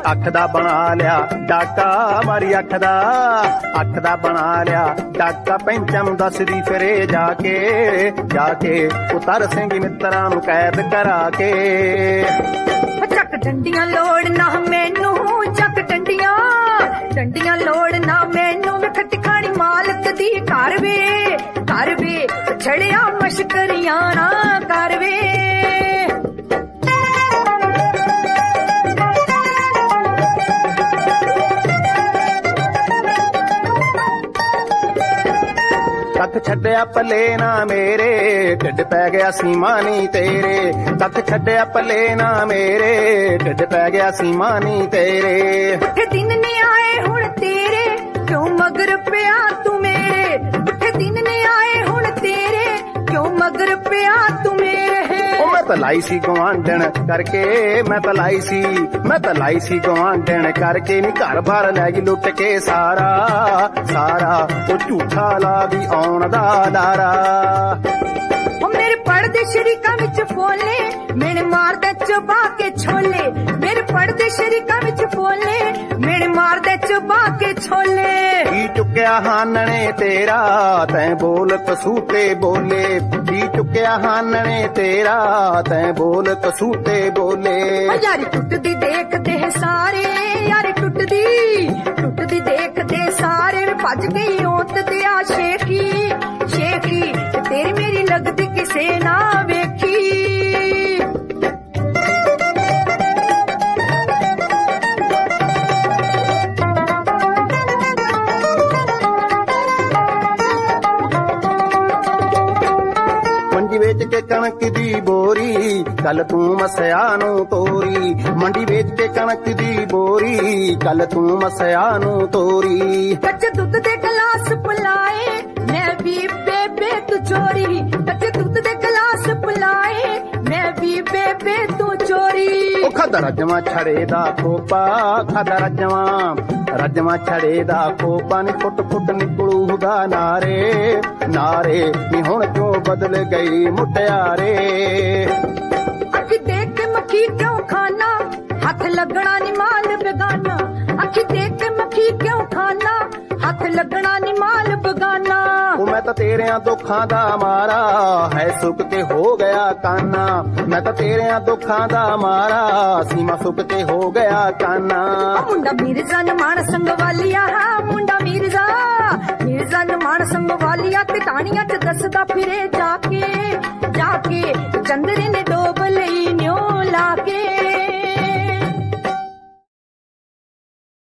ਅੱਖ ਦਾ ਬਣਾ ਲਿਆ ਡਾਕਾ ਮਾਰੀ ਅੱਖ ਦਾ ਬਣਾ ਲਿਆ ਡਾਕਾ ਪੈਂਚਾਂ ਨੂੰ ਦੱਸਦੀ ਫਿਰੇ ਜਾ ਕੇ ਉਤਰ ਸਿੰਘ ਮਿੱਤਰਾਂ ਨੂੰ ਕੈਦ ਕਰਾ ਕੇ। ਚੱਕ ਡੰਡੀਆਂ ਲੋੜ ਨਾ ਮੈਨੂੰ, ਚੱਕ ਡੰਡੀਆਂ ਲੋੜ ਨਾ ਮੈਨੂੰ, ਵੇਖ ਟਿਕਾਣੀ ਮਾਲਕ ਦੀ ਘਰ ਵੇ ਛੜਿਆ ਮਸ਼ਕਰੀਆਂ ਨਾ ਕਰ ਵੇ। ਕੱਖ ਛੱਡਿਆ ਪੱਲੇ ਨਾ ਮੇਰੇ, ਢਿੱਡ ਪੈ ਗਿਆ ਸੀਮਾ ਨੀ ਤੇਰੇ। ਕੱਖ ਛੱਡਿਆ ਪੱਲੇ ਨਾ ਮੇਰੇ, ਢਿੱਡ ਪੈ ਗਿਆ ਸੀਮਾ ਨੀ ਤੇਰੇ। ਪੁੱਠੇ ਦਿਨ ਨੇ ਆਏ ਹੁਣ ਤੇਰੇ, ਕਿਉਂ ਮਗਰ ਪਿਆ ਤੂੰ ਮੇਰੇ। ਪੁੱਠੇ ਦਿਨ ਨੇ ਆਏ ਹੁਣ ਤੇਰੇ, ਕਿਉਂ ਮਗਰ ਪਿਆ ਤੂੰ ਮੇਰੇ। ਉਹ ਮੈਂ ਤਾਂ ਲਾਈ ਸੀ ਗਵਾਂਢਣ ਕਰਕੇ, ਮੈਂ ਤਾਂ ਲਾਈ ਸੀ ਗਵਾਂਢਣ ਕਰਕੇ ਨੀ ਘਰ ਬਾਰ ਲੈ ਗਈ ਲੁੱਟ ਕੇ ਸਾਰਾ ਉਹ ਝੂਠਾ ਲਾ ਵੀ ਆਉਣ ਦਾ ਲਾਰਾ। ਉਹ ਮੇਰੇ ਪੜਦੇ ਸ਼ਰੀਕਾਂ ਵਿੱਚ ਫੋਲੇ, ਮੇਰੇ ਮਾਰਦੇ ਚਬਾ ਕੇ ਛੋਲੇ। ਮੇਰੇ ਪੜਦੇ ਸ਼ਰੀਕਾਂ ਵਿੱਚ ਫੋਲੇ, ਮੇਰੇ ਮਾਰਦੇ ਚਬਾ ਕੇ ਛੋਲੇ। ਕੀ ਚੁੱਕਿਆ ਹਾਨਣੇ ਤੇਰਾ ਤੈਂ ਬੋਲ ਕਸੂਤੇ ਬੋਲੇ। ਕੀ ਚੁੱਕਿਆ ਹਾਨਣੇ ਤੇਰਾ ਤੈਂ ਬੋਲ ਕਸੂਤੇ ਬੋਲੇ। ਯਾਰੀ ਟੁੱਟਦੀ ਦੇਖਦੇ ਸਾਰੇ, ਯਾਰੀ ਟੁੱਟਦੀ ਦੇਖਦੇ ਸਾਰੇ। ਭੱਜ ਗਈ ਔਤ ਤੇ ਆ ਸ਼ੇਖੀ ਤੇਰੀ ਮੇਰੀ ਲੱਗਦੀ ਕਿਸੇ ਨਾ ਵੇਖੀ। ਮੰਡੀ ਵੇਚ ਕੇ ਕਣਕ ਦੀ ਬੋਰੀ, ਕੱਲ ਤੂੰ ਮਸਿਆ ਨੂੰ ਤੋਰੀ। ਮੰਡੀ ਵੇਚ ਕੇ ਕਣਕ ਦੀ ਬੋਰੀ, ਕੱਲ ਤੂੰ ਮਸਿਆ ਨੂੰ ਤੋਰੀ। ਕੱਚੇ ਦੁੱਧ ਦੇ ਗਲਾਸ ਪਿਲਾਏ, ਮੈਂ ਵੀ ਬੇਬੇ ਤੂੰ ਚੋਰੀ। ਕੱਚੇ ਦੁੱਧ ਦੇ ਗਲਾਸ ਪਿਲਾਏ, ਮੈਂ ਵੀ ਬੇਬੇ ਤੂੰ ਚੋਰੀ। ਉਹ ਖਾਦਾ ਰਜਵਾ ਛੜੇ ਦਾ ਖੋਪਾ, ਖਾਦਾ ਰਜਵਾ ਛੜੇ ਦਾ ਖੋਪਾ ਨੀ ਫੁੱਟ ਨਿਕਲੂਗਾ ਨਾਰੇ ਨੀ ਹੁਣ ਕਿਉਂ ਬਦਲ ਗਈ ਮੁਟਿਆਰੇ। ਅੱਖੀ ਦੇਖ ਕੇ ਮੱਖੀ ਕਿਉਂ ਖਾਨਾ, ਹੱਥ ਲੱਗਣਾ ਨੀ ਮਾਲ ਬੇਗਾਨਾ। ਅੱਖੀ ਦੇਖ ਕੇ ਮੱਖੀ ਕਿਉਂ ਖਾਨਾ, ਹੱਥ ਲੱਗਣਾ ਨੀ ਮਾਲ ਬੇਗਾਨਾ। ਉਹ ਮੈਂ ਤਾਂ ਤੇਰਿਆਂ ਦੁੱਖਾਂ ਦਾ ਮਾਰਾ ਹੈ ਸੁੱਕ ਕੇ ਹੋ ਗਿਆ ਕਾਨਾ। ਮੈਂ ਤਾਂ ਤੇਰਿਆਂ ਦੁੱਖਾਂ ਦਾ ਮਾਰਾ ਸੀਮਾ ਸੁੱਕ ਕੇ ਹੋ ਗਿਆ ਕਾਨਾ। ਮੁੰਡਾ ਮਿਰਜ਼ਾ ਨਮਾਨ ਸੰਗ ਵਾਲੀਆ, ਮੁੰਡਾ ਮਿਰਜ਼ਾ ਨਮਾਨ ਸੰਗ ਵਾਲੀਆ। ਤੇ ਟਾਣੀਆਂ ਚ ਦੱਸਦਾ ਫਿਰੇ ਜਾ ਕੇ ਚੰਦਰੇ